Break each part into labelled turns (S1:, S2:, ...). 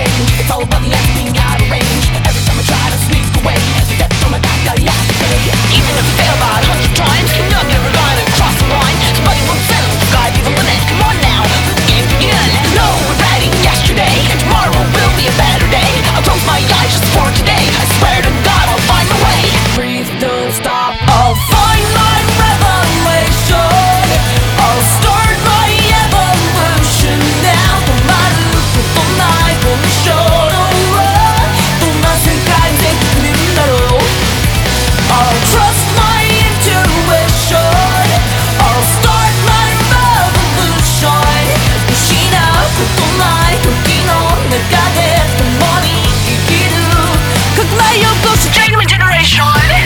S1: change. It's all about the ends being out of range. Every time I try to sneak away, the death from my back, I have to pay. Even if you fail about 100 times, you're never gonna cross the line. Somebody once said the sky be the limit. Come on now, let the game begin. No regretting yesterday, and tomorrow will be a better day. I'll close my eyes just for today. I swear to God I'll find my way. Breathe, don't stop. I'll find my revelation. I'll start my evolution now. 止まることないこの衝動はどんな世界でくれるんだろう。I'll trust my intuition. I'll start my revolution. 失うことない時の中で共に生きる革命を起こす Genuine Generation.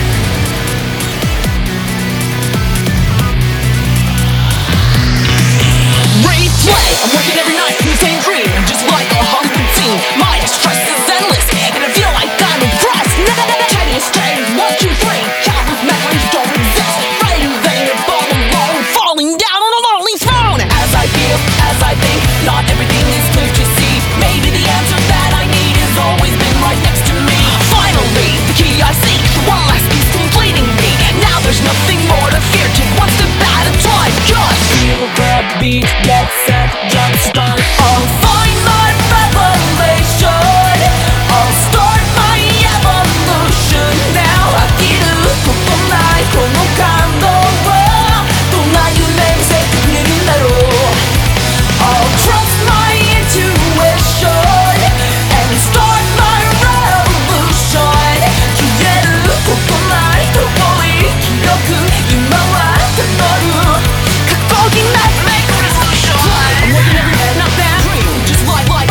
S1: Replay, I'm working every night in the same dream. Just like a Hollywood scene. My stress is endless, and I feel like I'm impressed. Tedious days, 1, 2, 3. Countless memories don't exist. Fighting vain if all alone, falling down on a lonely throne. As I feel, as I think, not everything is clear to see. Maybe the answer that I need has always been right next to me. Finally, the key I seek, one last piece completing me. Now there's nothing more to fear. Take one step at a time. Just feel the beat, get set, jump start. I'll find my revelation. I'll start my evolution now. 飽きることないこの感動はどんな夢見せてくれるんだろう。I'll trust my intuition and start my revolution. 消えることない遠い記憶今はたどる格好気なく make a resolution. I'm working every day, not that dream. Just like my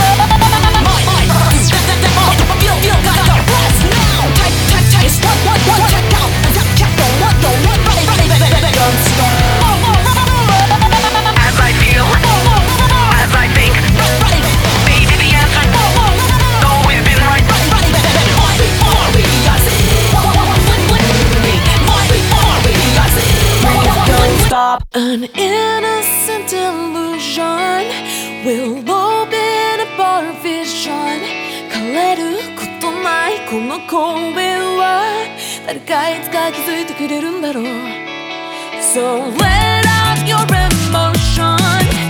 S1: feel got rest now. Tight, it's what, check out. Check the what, right, don't stop. As I feel, as I think, maybe the answer has always been right. Before we got don't stop. An innocent illusion will open up our vision. 枯れることないこの声は誰かいつか気づいてくれるんだろう。So let out your emotion.